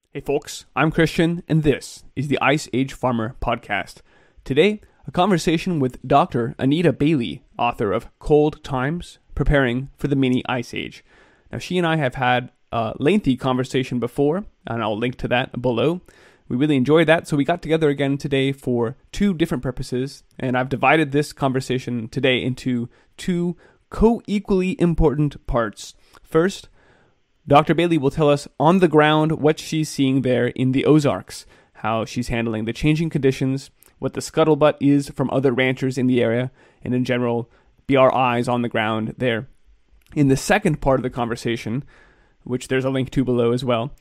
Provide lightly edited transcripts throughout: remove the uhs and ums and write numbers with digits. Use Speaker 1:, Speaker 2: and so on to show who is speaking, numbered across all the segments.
Speaker 1: Hey folks, I'm Christian, and this is the Ice Age Farmer Podcast. Today, a conversation with Dr. Anita Bailey, author of Cold Times, Preparing for the Mini Ice Age. Now, she and I have had a lengthy conversation before, and I'll link to that below. We really enjoyed that, so we got together again today for two different purposes, and I've divided this conversation today into two co-equally important parts. First, Dr. Bailey will tell us on the ground what she's seeing there in the Ozarks, how she's handling the changing conditions, what the scuttlebutt is from other ranchers in the area, and in general, be our eyes on the ground there. In the second part of the conversation, which there's a link to below as well,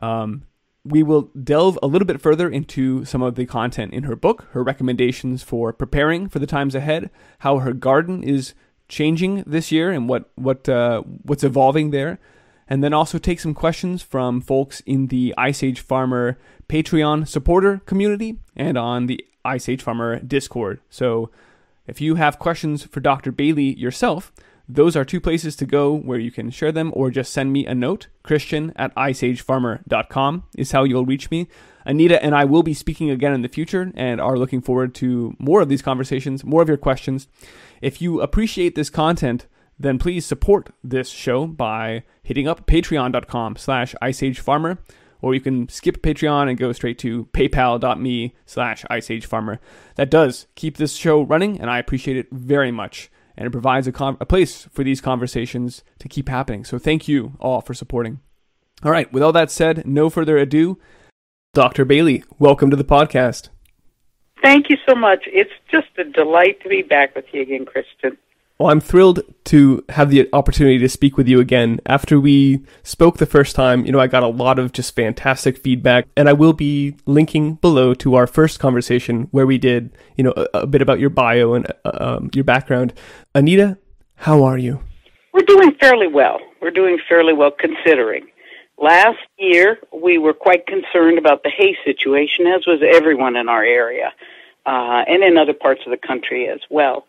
Speaker 1: we will delve a little bit further into some of the content in her book, her recommendations for preparing for the times ahead, how her garden is changing this year and what's evolving there. And then also take some questions from folks in the Ice Age Farmer Patreon supporter community and on the Ice Age Farmer Discord. So if you have questions for Dr. Bailey yourself, those are two places to go where you can share them or just send me a note. Christian@iceagefarmer.com is how you'll reach me. Anita and I will be speaking again in the future and are looking forward to more of these conversations, more of your questions. If you appreciate this content, then please support this show by hitting up patreon.com/iceagefarmer, or you can skip Patreon and go straight to paypal.me/iceagefarmer. That does keep this show running, and I appreciate it very much. And it provides a place for these conversations to keep happening. So thank you all for supporting. All right, with all that said, no further ado, Dr. Bailey, welcome to the podcast.
Speaker 2: Thank you so much. It's just a delight to be back with you again, Christian.
Speaker 1: Well, I'm thrilled to have the opportunity to speak with you again. After we spoke the first time, I got a lot of just fantastic feedback, and I will be linking below to our first conversation where we did, a bit about your bio and your background. Anita, how are you?
Speaker 2: We're doing fairly well. Considering. Last year, we were quite concerned about the hay situation, as was everyone in our area, and in other parts of the country as well.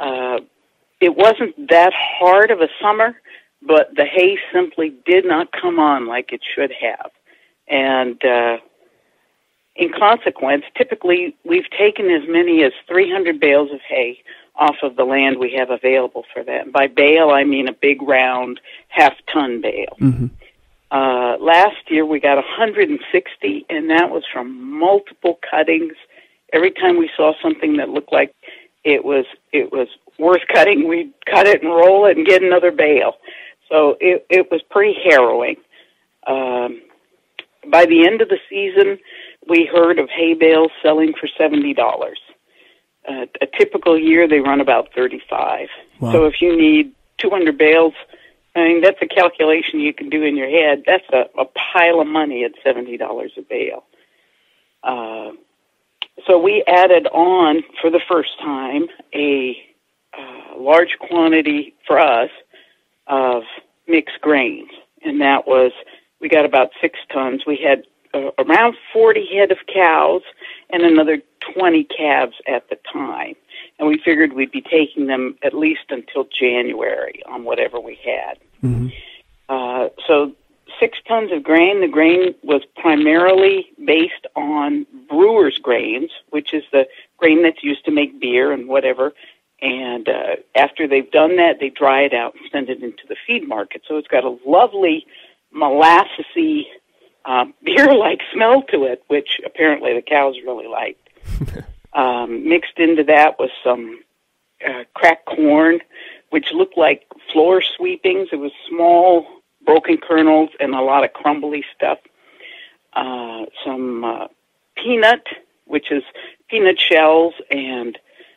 Speaker 2: It wasn't that hard of a summer, but the hay simply did not come on like it should have. And in consequence, typically we've taken as many as 300 bales of hay off of the land we have available for that. By bale, I mean a big round half-ton bale. Mm-hmm. Last year we got 160, and that was from multiple cuttings. Every time we saw something that looked like it was worth cutting, we'd cut it and roll it and get another bale. So it was pretty harrowing. By the end of the season, we heard of hay bales selling for $70. A typical year, they run about $35. Wow. So if you need 200 bales, that's a calculation you can do in your head. That's a pile of money at $70 a bale. So we added on, for the first time, a large quantity for us of mixed grains. And that was, we got about 6 tons. We had around 40 head of cows and another 20 calves at the time. And we figured we'd be taking them at least until January on whatever we had. Mm-hmm. So 6 tons of grain. The grain was primarily based on brewer's grains, which is the grain that's used to make beer and whatever. And after they've done that, they dry it out and send it into the feed market. So it's got a lovely molassesy beer-like smell to it, which apparently the cows really liked. Mixed into that was some cracked corn, which looked like floor sweepings. It was small, broken kernels and a lot of crumbly stuff. Some peanut, which is peanut shells and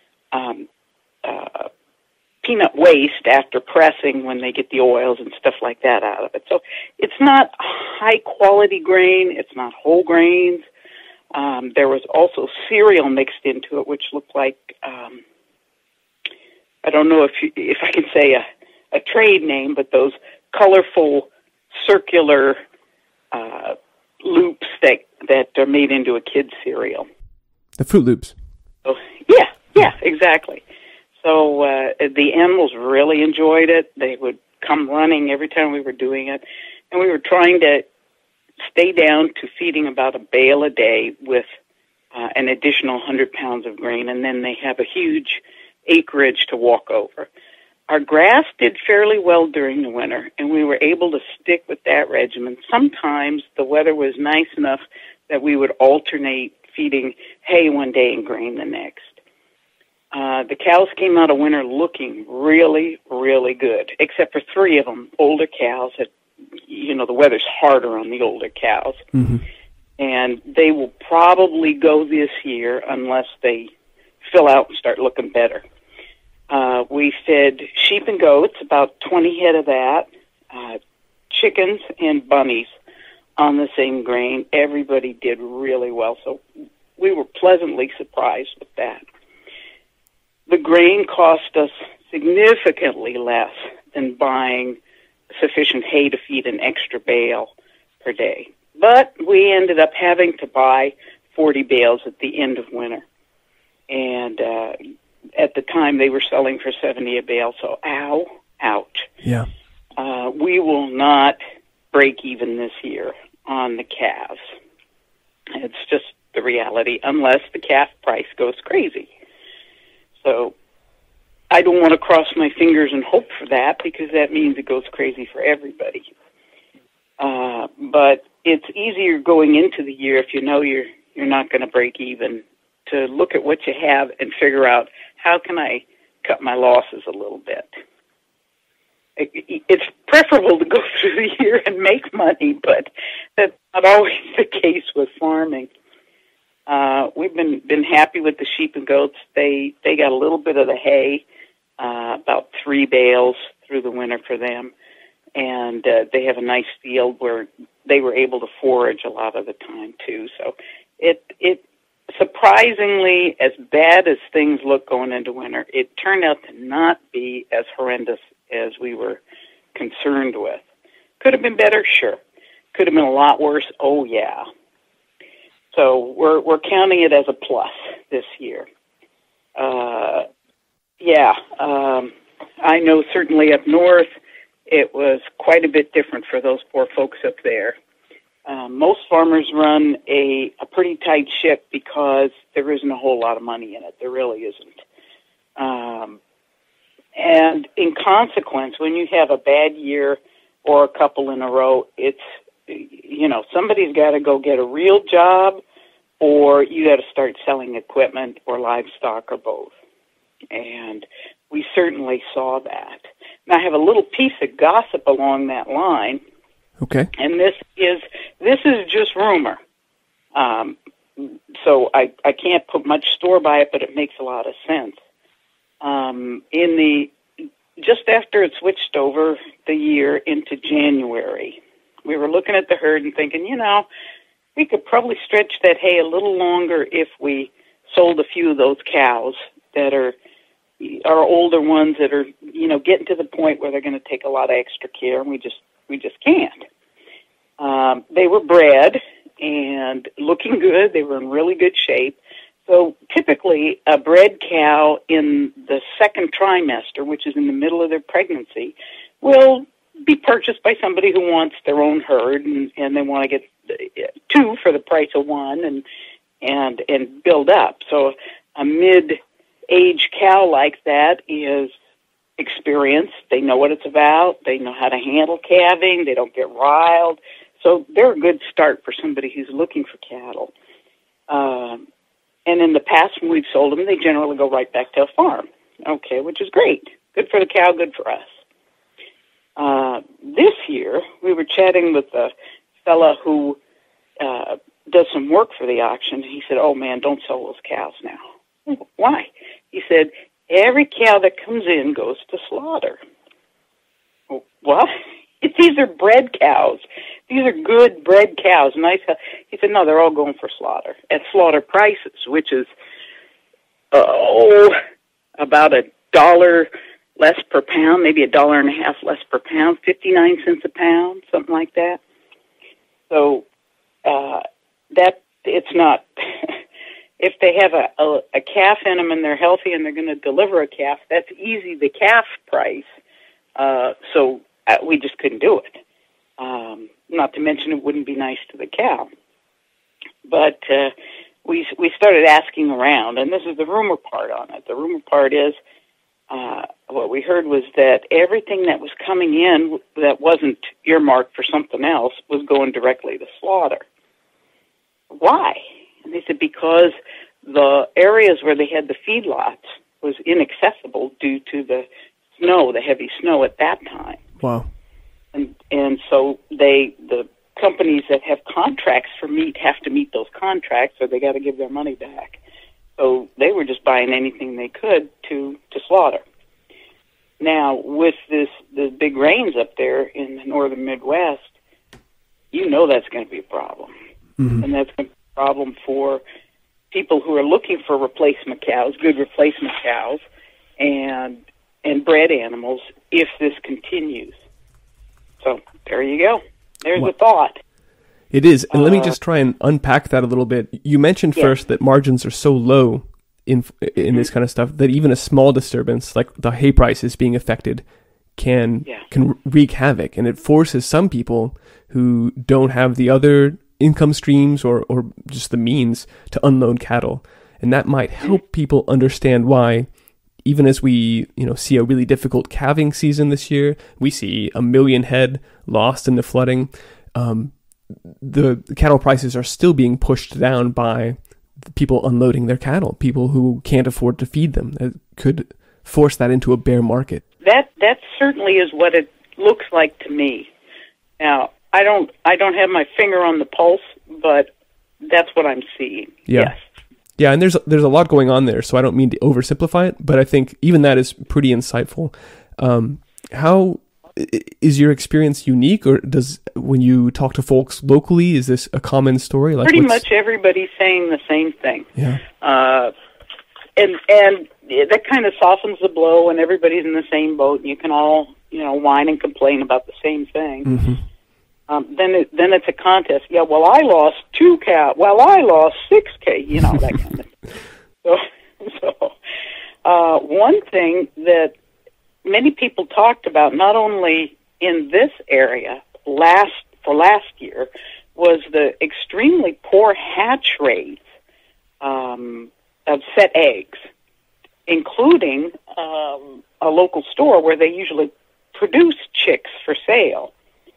Speaker 2: peanut waste after pressing when they get the oils and stuff like that out of it. So it's not high-quality grain. It's not whole grains. There was also cereal mixed into it, which looked like, I don't know if I can say a trade name, but those colorful circular loops that are made into a kid's cereal.
Speaker 1: The Fruit Loops.
Speaker 2: So, yeah, exactly. So the animals really enjoyed it. They would come running every time we were doing it. And we were trying to stay down to feeding about a bale a day with an additional 100 pounds of grain, and then they have a huge acreage to walk over. Our grass did fairly well during the winter, and we were able to stick with that regimen. Sometimes the weather was nice enough that we would alternate feeding hay one day and grain the next. The cows came out of winter looking really, really good, except for 3 of them, older cows. The weather's harder on the older cows.
Speaker 1: Mm-hmm.
Speaker 2: And they will probably go this year unless they fill out and start looking better. We fed sheep and goats, about 20 head of that, chickens and bunnies on the same grain. Everybody did really well, so we were pleasantly surprised with that. The grain cost us significantly less than buying sufficient hay to feed an extra bale per day. But we ended up having to buy 40 bales at the end of winter. And at the time, they were selling for 70 a bale, so ouch.
Speaker 1: Yeah.
Speaker 2: We will not break even this year on the calves. It's just the reality, unless the calf price goes crazy. So I don't want to cross my fingers and hope for that, because that means it goes crazy for everybody. But it's easier going into the year, if you know you're not going to break even, to look at what you have and figure out, how can I cut my losses a little bit? It's preferable to go through the year and make money, but that's not always the case with farming. We've been happy with the sheep and goats. They got a little bit of the hay, about 3 bales through the winter for them, and they have a nice field where they were able to forage a lot of the time too. So it surprisingly, as bad as things look going into winter, it turned out to not be as horrendous as we were concerned with. Could have been better, sure. Could have been a lot worse, oh yeah. So we're counting it as a plus this year. I know certainly up north it was quite a bit different for those poor folks up there. Most farmers run a pretty tight ship because there isn't a whole lot of money in it. There really isn't. And in consequence, when you have a bad year or a couple in a row, it's, somebody's got to go get a real job, or you got to start selling equipment or livestock or both. And we certainly saw that. Now, I have a little piece of gossip along that line.
Speaker 1: Okay.
Speaker 2: And this is just rumor. So I can't put much store by it, but it makes a lot of sense. Just after it switched over the year into January, we were looking at the herd and thinking, we could probably stretch that hay a little longer if we sold a few of those cows that are older ones that are, getting to the point where they're going to take a lot of extra care, and we just can't. They were bred and looking good. They were in really good shape. So typically a bred cow in the second trimester, which is in the middle of their pregnancy, will be purchased by somebody who wants their own herd, and they want to get 2 for the price of 1 and build up. So a mid-age cow like that is experienced. They know what it's about. They know how to handle calving. They don't get riled. So they're a good start for somebody who's looking for cattle. And in the past, when we've sold them, they generally go right back to a farm. Okay, which is great. Good for the cow, good for us. This year, we were chatting with a fella who does some work for the auction. He said, "Oh, man, don't sell those cows now." Why? He said, "Every cow that comes in goes to slaughter." What? These are bred cows. These are good bred cows. And he said, "No, they're all going for slaughter at slaughter prices, which is about $1 less per pound, maybe $1.50 less per pound, 59 cents a pound, something like that." So that it's not. If they have a calf in them and they're healthy and they're going to deliver a calf, that's easy. The calf price. So we just couldn't do it. not to mention it wouldn't be nice to the cow. But we started asking around, and this is the rumor part on it. The rumor part is what we heard was that everything that was coming in that wasn't earmarked for something else was going directly to slaughter. Why? And they said because the areas where they had the feedlots was inaccessible due to the snow, the heavy snow at that time.
Speaker 1: Wow.
Speaker 2: And so the companies that have contracts for meat have to meet those contracts, or they got to give their money back. So they were just buying anything they could to slaughter. Now, with the big rains up there in the northern Midwest, you know that's going to be a problem. Mm-hmm. And that's going to be a problem for people who are looking for replacement cows, good replacement cows, and bred animals if this continues. So there you go. There's a thought.
Speaker 1: It is. And let me just try and unpack that a little bit. You mentioned first that margins are so low in this kind of stuff that even a small disturbance, like the hay prices being affected, can wreak havoc. And it forces some people who don't have the other income streams or just the means to unload cattle. And that might help people understand why, even as we see a really difficult calving season this year, we see 1 million head lost in the flooding. The cattle prices are still being pushed down by people unloading their cattle, people who can't afford to feed them. That could force that into a bear market.
Speaker 2: That certainly is what it looks like to me. Now, I don't have my finger on the pulse, but that's what I'm seeing.
Speaker 1: Yeah.
Speaker 2: Yes.
Speaker 1: Yeah, and there's a lot going on there, so I don't mean to oversimplify it, but I think even that is pretty insightful. How is your experience unique, or when you talk to folks locally, is this a common story?
Speaker 2: Pretty much everybody's saying the same thing.
Speaker 1: Yeah.
Speaker 2: And that kind of softens the blow, and everybody's in the same boat, and you can all whine and complain about the same thing. Mm-hmm. Then it's a contest. Yeah, well, I lost 2 cows. Well, I lost 6 cows. That kind of thing. So one thing that many people talked about, not only in this area last year, was the extremely poor hatch rates of set eggs, including a local store where they usually produce chicks for sale.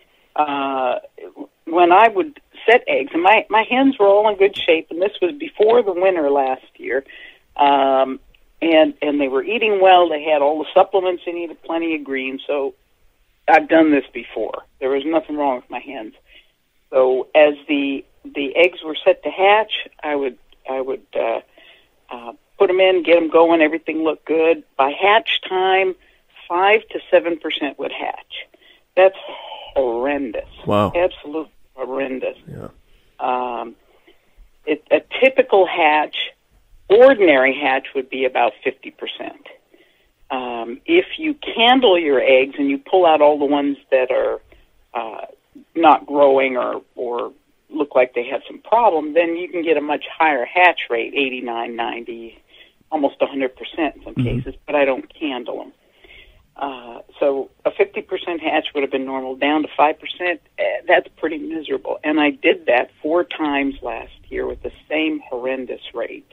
Speaker 2: When I would set eggs, and my hens were all in good shape, and this was before the winter last year, and they were eating well. They had all the supplements they needed, plenty of green. So I've done this before. There was nothing wrong with my hens. So as the eggs were set to hatch, I would put them in, get them going. Everything looked good. By hatch time, 5 to 7% would hatch. That's horrendous.
Speaker 1: Wow.
Speaker 2: Absolutely horrendous.
Speaker 1: Yeah.
Speaker 2: A typical hatch, ordinary hatch, would be about 50%. If you candle your eggs and you pull out all the ones that are not growing or look like they have some problem, then you can get a much higher hatch rate, 89, 90, almost 100% in some cases, but I don't candle them. So a 50% hatch would have been normal. Down to 5%, that's pretty miserable. And I did that 4 times last year with the same horrendous rate.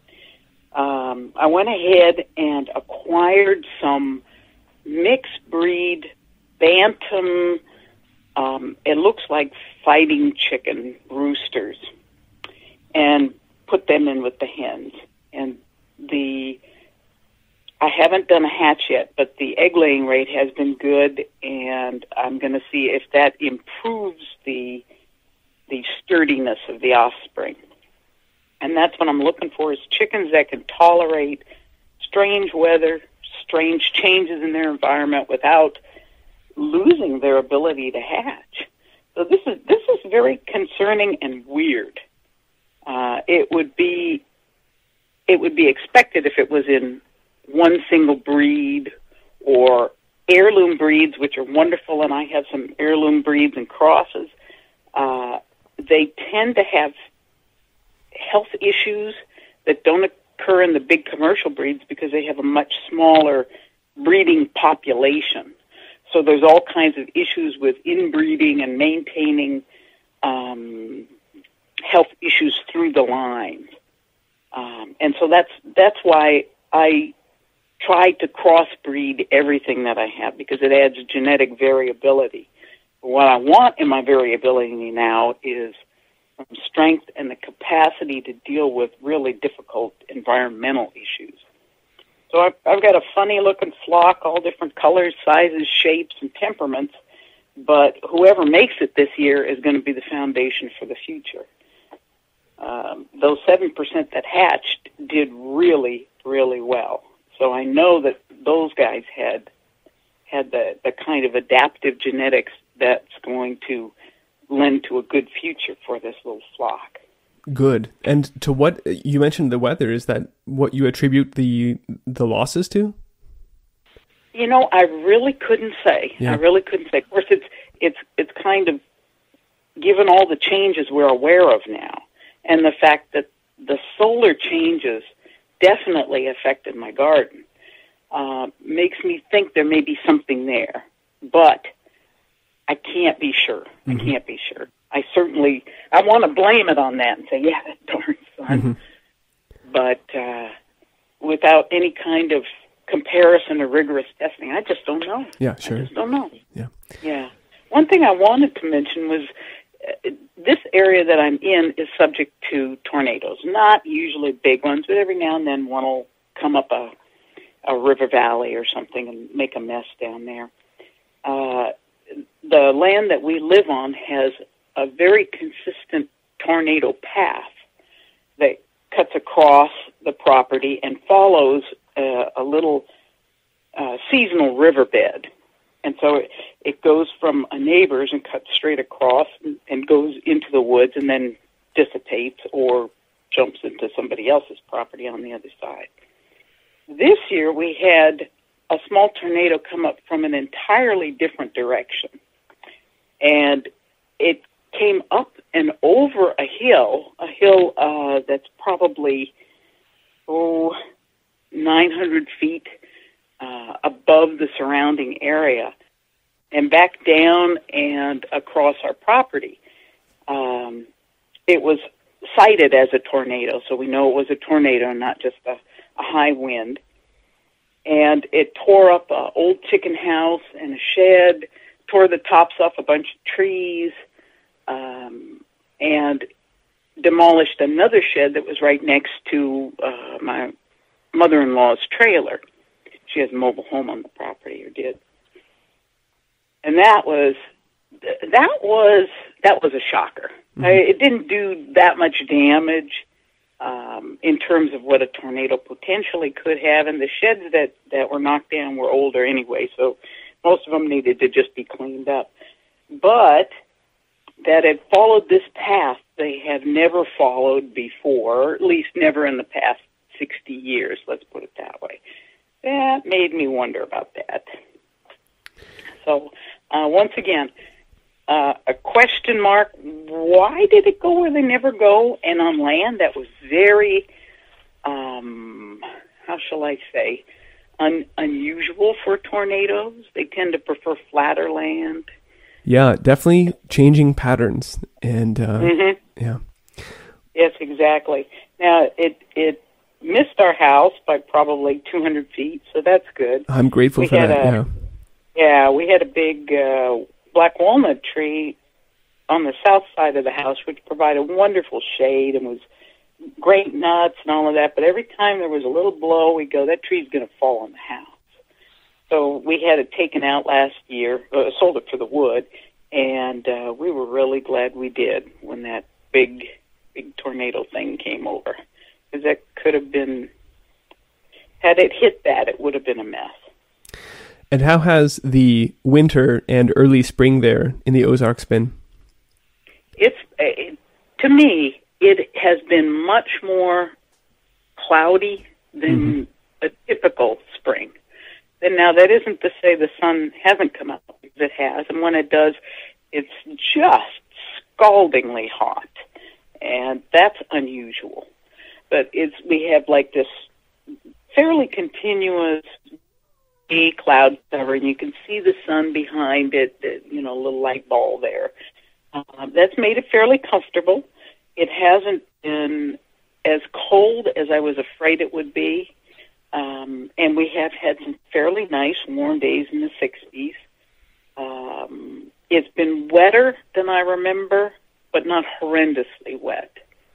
Speaker 2: I went ahead and acquired some mixed breed bantam, it looks like fighting chicken roosters, and put them in with the hens. And I haven't done a hatch yet, but the egg laying rate has been good, and I'm going to see if that improves the sturdiness of the offspring. And that's what I'm looking for, is chickens that can tolerate strange weather, strange changes in their environment without losing their ability to hatch. So this is very concerning and weird. It would be expected if it was in one single breed or heirloom breeds, which are wonderful, and I have some heirloom breeds and crosses. They tend to have health issues that don't occur in the big commercial breeds because they have a much smaller breeding population. So there's all kinds of issues with inbreeding and maintaining health issues through the lines. And so that's why I try to crossbreed everything that I have, because it adds genetic variability. What I want in my variability now is strength and the capacity to deal with really difficult environmental issues. So I've got a funny-looking flock, all different colors, sizes, shapes, and temperaments, but whoever makes it this year is going to be the foundation for the future. Those 7% that hatched did really, really well. So I know that those guys had the kind of adaptive genetics that's going to lend to a good future for this little flock.
Speaker 1: Good. And to what you mentioned, the weather, is that what you attribute the losses to?
Speaker 2: You know, I really couldn't say.
Speaker 1: Yeah.
Speaker 2: I really couldn't say. Of course, it's kind of, given all the changes we're aware of now, and the fact that the solar changes definitely affected my garden, makes me think there may be something there. But I can't be sure.
Speaker 1: Mm-hmm.
Speaker 2: I can't be sure. I want to blame it on that and say, yeah, that darn sun. Mm-hmm. But without any kind of comparison or rigorous testing, I just don't know.
Speaker 1: Yeah, sure.
Speaker 2: I just don't know.
Speaker 1: Yeah.
Speaker 2: Yeah. One thing I wanted to mention was this area that I'm in is subject to tornadoes. Not usually big ones, but every now and then one will come up a river valley or something and make a mess down there. The land that we live on has a very consistent tornado path that cuts across the property and follows a little seasonal riverbed. And so it goes from a neighbor's and cuts straight across and goes into the woods and then dissipates or jumps into somebody else's property on the other side. This year we had a small tornado come up from an entirely different direction. And it came up and over a hill that's probably, 900 feet above the surrounding area, and back down and across our property. It was cited as a tornado, so we know it was a tornado and not just a high wind. And it tore up an old chicken house and a shed, tore the tops off a bunch of trees, and demolished another shed that was right next to my mother-in-law's trailer. She has a mobile home on the property, or did. And that was a shocker. Mm-hmm. It didn't do that much damage in terms of what a tornado potentially could have, and the sheds that were knocked down were older anyway, so most of them needed to just be cleaned up. But that it followed this path they have never followed before, or at least never in the past 60 years, let's put it that way. That made me wonder about that. So, once again, a question mark, why did it go where they never go? And on land that was very, how shall I say, unusual for tornadoes. They tend to prefer flatter land.
Speaker 1: Yeah, definitely changing patterns. And, yeah.
Speaker 2: Yes, exactly. Now, it missed our house by probably 200 feet, so that's good.
Speaker 1: I'm grateful for that, yeah.
Speaker 2: Yeah, we had a big black walnut tree on the south side of the house, which provided wonderful shade and was great nuts and all of that. But every time there was a little blow, we'd go, that tree's going to fall on the house. So we had it taken out last year, sold it for the wood, and we were really glad we did when that big tornado thing came over. Because that could have been, had it hit that, it would have been a mess.
Speaker 1: And how has the winter and early spring there in the Ozarks been?
Speaker 2: To me, it has been much more cloudy than a typical spring. And now that isn't to say the sun hasn't come up, because it has, and when it does, it's just scaldingly hot, and that's unusual. But we have like this fairly continuous cloud cover, and you can see the sun behind it, a little light ball there. That's made it fairly comfortable. It hasn't been as cold as I was afraid it would be, and we have had some fairly nice warm days in the 60s. It's been wetter than I remember, but not horrendously wet.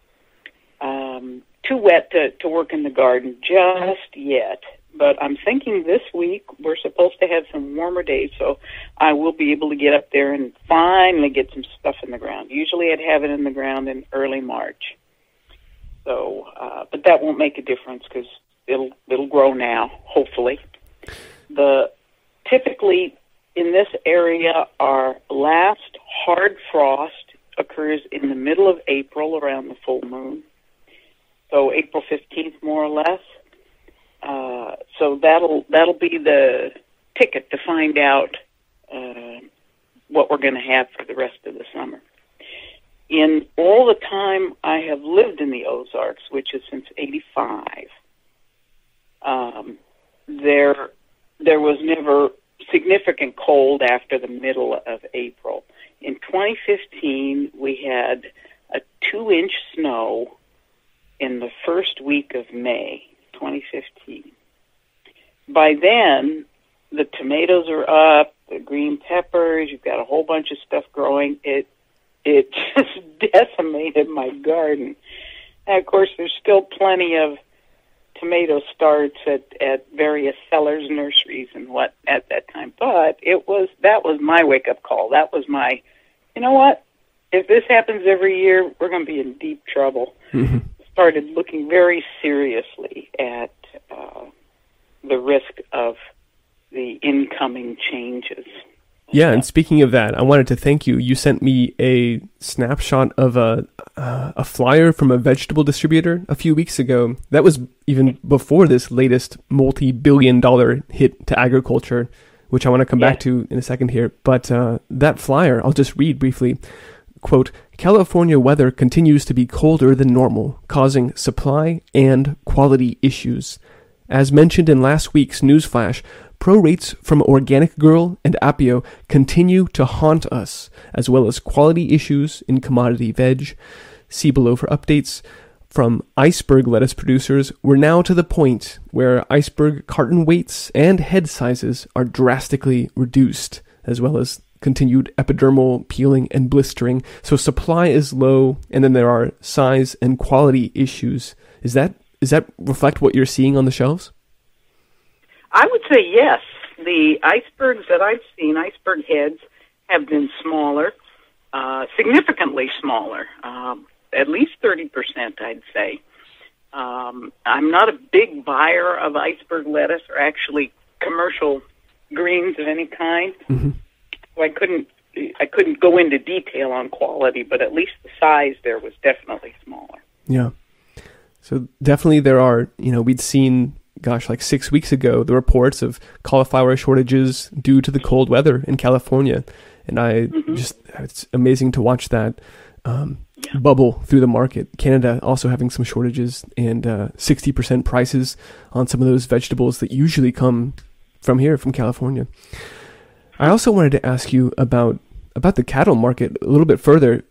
Speaker 2: Too wet to work in the garden just yet. But I'm thinking this week we're supposed to have some warmer days, so I will be able to get up there and finally get some stuff in the ground. Usually I'd have it in the ground in early March. So, but that won't make a difference because it'll grow now, hopefully. Typically in this area, our last hard frost occurs in the middle of April around the full moon. So April 15th, more or less. So that'll be the ticket to find out what we're going to have for the rest of the summer. In all the time I have lived in the Ozarks, which is since '85, there was never significant cold after the middle of April. In 2015, we had a 2-inch snow in the first week of May, 2015. By then, the tomatoes are up, the green peppers, you've got a whole bunch of stuff growing. It just decimated my garden. And of course, there's still plenty of tomato starts at various sellers, nurseries, and what at that time. But that was my wake-up call. That was my, you know what? If this happens every year, we're going to be in deep trouble. Mm-hmm. Started looking very seriously at the risk of the incoming changes.
Speaker 1: Yeah, and speaking of that, I wanted to thank you. You sent me a snapshot of a flyer from a vegetable distributor a few weeks ago. That was even before this latest multi-billion-dollar hit to agriculture, which I want to come back to in a second here. But that flyer, I'll just read briefly. Quote, California weather continues to be colder than normal, causing supply and quality issues. As mentioned in last week's newsflash, pro rates from Organic Girl and Appio continue to haunt us, as well as quality issues in commodity veg. See below for updates. From iceberg lettuce producers, we're now to the point where iceberg carton weights and head sizes are drastically reduced, as well as continued epidermal peeling and blistering. So supply is low, and then there are size and quality issues. Does that reflect what you're seeing on the shelves?
Speaker 2: I would say yes. The icebergs that I've seen, iceberg heads, have been smaller, significantly smaller, at least 30%, I'd say. I'm not a big buyer of iceberg lettuce or actually commercial greens of any kind. Mm-hmm. So I couldn't go into detail on quality, but at least the size there was definitely smaller.
Speaker 1: Yeah. So definitely there are, we'd seen, like 6 weeks ago, the reports of cauliflower shortages due to the cold weather in California. And it's amazing to watch that bubble through the market. Canada also having some shortages and 60% prices on some of those vegetables that usually come from here, from California. I also wanted to ask you about the cattle market a little bit further.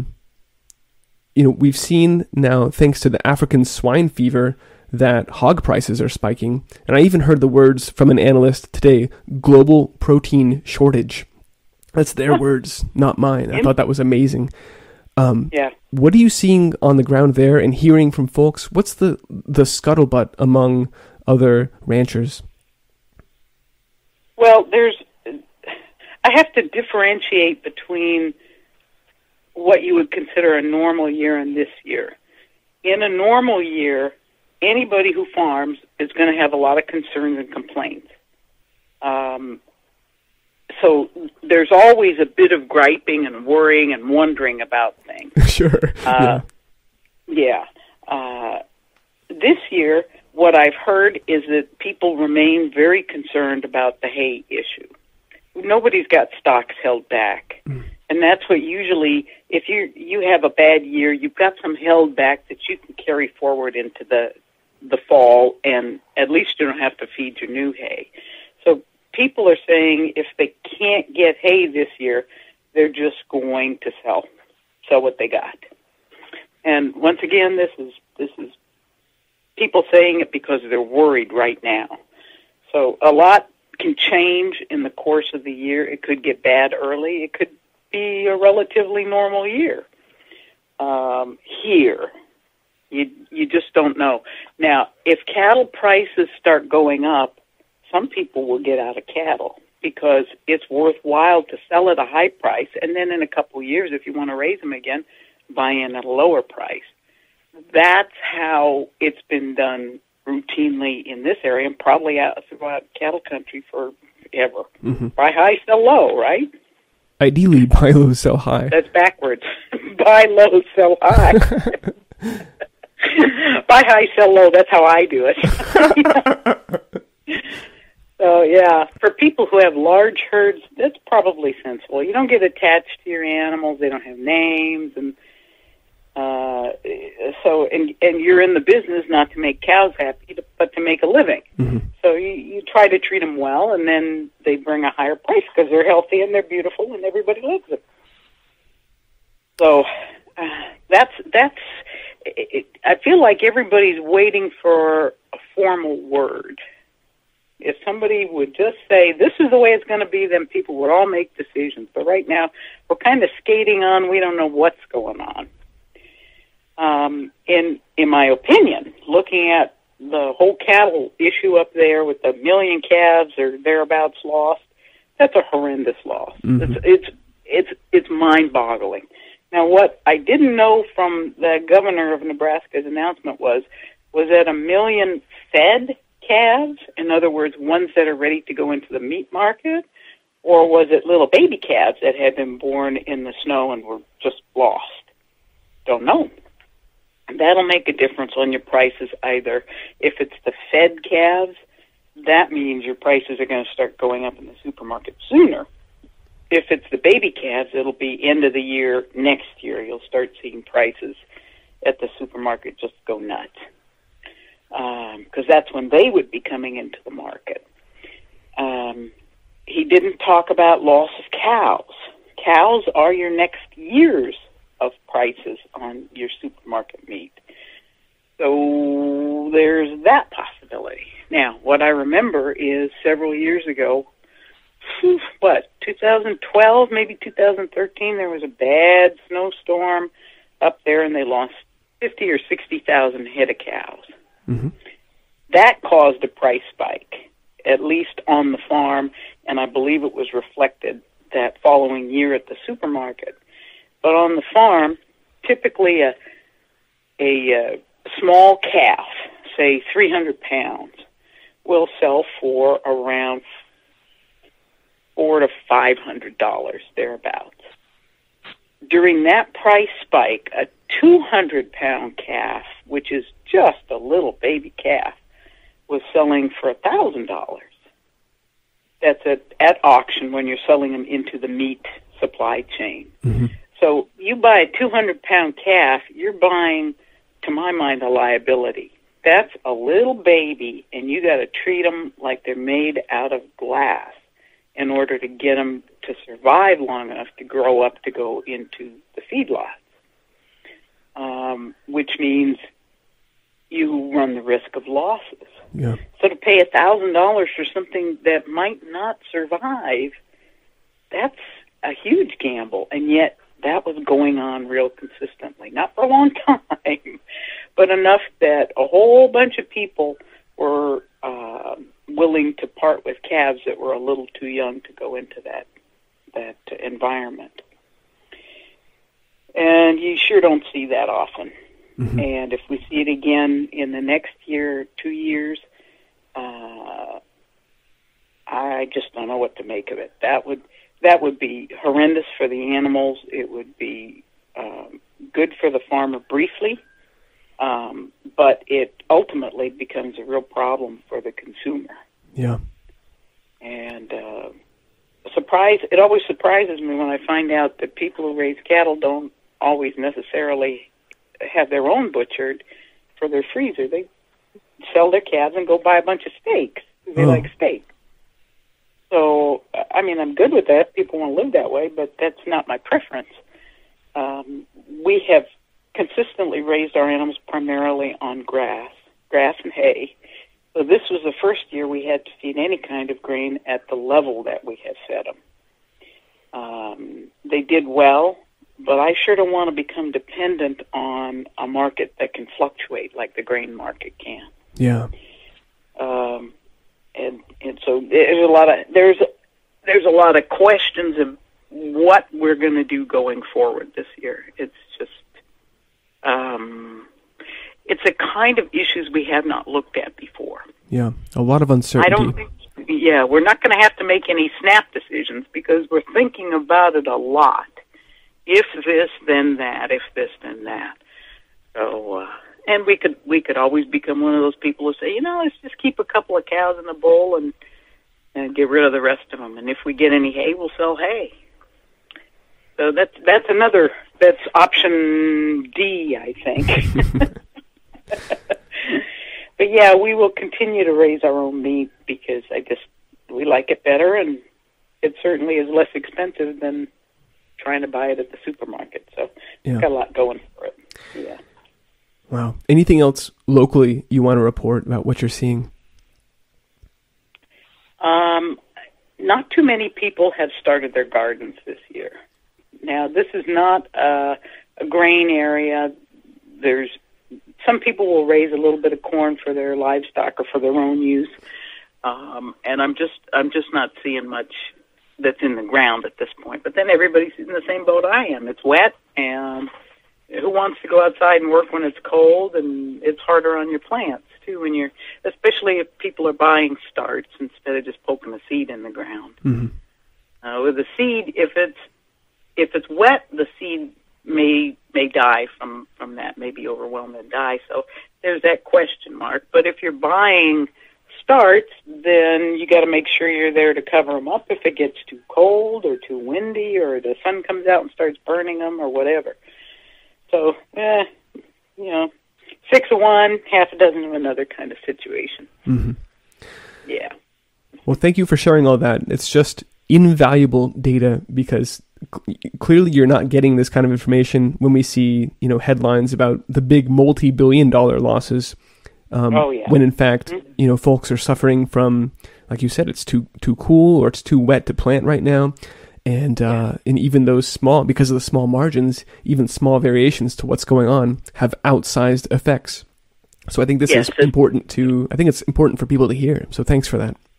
Speaker 1: We've seen now, thanks to the African swine fever, that hog prices are spiking. And I even heard the words from an analyst today, global protein shortage. That's their words, not mine. I thought that was amazing. What are you seeing on the ground there and hearing from folks? What's the scuttlebutt among other ranchers?
Speaker 2: Well, I have to differentiate between what you would consider a normal year and this year. In a normal year, anybody who farms is going to have a lot of concerns and complaints. So there's always a bit of griping and worrying and wondering about things.
Speaker 1: Sure.
Speaker 2: This year, what I've heard is that people remain very concerned about the hay issue. Nobody's got stocks held back. And that's what usually, if you have a bad year, you've got some held back that you can carry forward into the fall, and at least you don't have to feed your new hay. So people are saying if they can't get hay this year, they're just going to sell what they got. And once again, this is people saying it because they're worried right now. So a lot can change in the course of the year. It could get bad early. It could be a relatively normal year. Here, you just don't know. Now, if cattle prices start going up, some people will get out of cattle because it's worthwhile to sell at a high price, and then in a couple of years, if you want to raise them again, buy in at a lower price. That's how it's been done routinely in this area and probably out throughout cattle country forever.
Speaker 1: Mm-hmm.
Speaker 2: Buy high, sell low, right?
Speaker 1: Ideally, buy low, sell high.
Speaker 2: That's backwards. Buy low, sell high. Buy high, sell low. That's how I do it. So, yeah, for people who have large herds, that's probably sensible. You don't get attached to your animals. They don't have names. And and you're in the business not to make cows happy, but to make a living.
Speaker 1: Mm-hmm.
Speaker 2: So you try to treat them well, and then they bring a higher price because they're healthy and they're beautiful and everybody loves them. So that's. I feel like everybody's waiting for a formal word. If somebody would just say, this is the way it's going to be, then people would all make decisions. But right now, we're kind of skating on. We don't know what's going on. In my opinion, looking at the whole cattle issue up there with the million calves or thereabouts lost, that's a horrendous loss. Mm-hmm. It's mind-boggling. Now, what I didn't know from the governor of Nebraska's announcement was that 1 million fed calves, in other words, ones that are ready to go into the meat market, or was it little baby calves that had been born in the snow and were just lost? Don't know. That'll make a difference on your prices either. If it's the fed calves, that means your prices are going to start going up in the supermarket sooner. If it's the baby calves, it'll be end of the year next year. You'll start seeing prices at the supermarket just go nuts. Because that's when they would be coming into the market. He didn't talk about loss of cows. Cows are your next year's of prices on your supermarket meat. So there's that possibility. Now, what I remember is several years ago, 2012, maybe 2013, there was a bad snowstorm up there and they lost 50 or 60,000 head of cows.
Speaker 1: Mm-hmm.
Speaker 2: That caused a price spike, at least on the farm, and I believe it was reflected that following year at the supermarket. But on the farm, typically a small calf, say 300 pounds, will sell for around $400 to $500 thereabouts. During that price spike, a 200-pound calf, which is just a little baby calf, was selling for $1,000. That's at auction when you're selling them into the meat supply chain.
Speaker 1: Mm-hmm.
Speaker 2: So you buy a 200-pound calf, you're buying, to my mind, a liability. That's a little baby, and you got to treat them like they're made out of glass in order to get them to survive long enough to grow up to go into the feedlots, which means you run the risk of losses.
Speaker 1: Yeah.
Speaker 2: So to pay $1,000 for something that might not survive, that's a huge gamble, and yet that was going on real consistently. Not for a long time, but enough that a whole bunch of people were willing to part with calves that were a little too young to go into that environment. And you sure don't see that often. Mm-hmm. And if we see it again in the next year, 2 years, I just don't know what to make of it. That would be horrendous for the animals. It would be good for the farmer briefly, but it ultimately becomes a real problem for the consumer.
Speaker 1: Yeah.
Speaker 2: And it always surprises me when I find out that people who raise cattle don't always necessarily have their own butchered for their freezer. They sell their calves and go buy a bunch of steaks. They like steak. So, I mean, I'm good with that. People want to live that way, but that's not my preference. We have consistently raised our animals primarily on grass and hay. So this was the first year we had to feed any kind of grain at the level that we have fed them. They did well, but I sure don't want to become dependent on a market that can fluctuate like the grain market can.
Speaker 1: Yeah.
Speaker 2: And so there's a lot of questions of what we're going to do going forward this year. It's just it's a kind of issues we have not looked at before.
Speaker 1: Yeah, a lot of uncertainty.
Speaker 2: I don't think. Yeah, we're not going to have to make any snap decisions because we're thinking about it a lot. If this, then that. If this, then that. So, and we could always become one of those people who say, let's just keep a couple of cows in the bowl and get rid of the rest of them. And if we get any hay, we'll sell hay. So that's option D, I think. But yeah, we will continue to raise our own meat because we like it better, and it certainly is less expensive than trying to buy it at the supermarket. So it's got a lot going for it. Yeah.
Speaker 1: Wow. Anything else locally you want to report about what you're seeing?
Speaker 2: Not too many people have started their gardens this year. Now, this is not a grain area. Some people will raise a little bit of corn for their livestock or for their own use, and I'm just not seeing much that's in the ground at this point. But then everybody's in the same boat I am. It's wet, and who wants to go outside and work when it's cold? And it's harder on your plants too especially if people are buying starts instead of just poking a seed in the ground. Mm-hmm. With the seed, if it's wet, the seed may die from that, may be overwhelmed and die. So there's that question mark. But if you're buying starts, then you got to make sure you're there to cover them up if it gets too cold or too windy or the sun comes out and starts burning them or whatever. So, 6 of one, half a dozen of another kind of situation. Mm-hmm. Yeah.
Speaker 1: Well, thank you for sharing all that. It's just invaluable data because clearly you're not getting this kind of information when we see, headlines about the big multi-billion-dollar losses. When in fact, folks are suffering from, like you said, it's too cool or it's too wet to plant right now. And even those because of the small margins, even small variations to what's going on have outsized effects. So I think this is important I think it's important for people to hear. So thanks for that.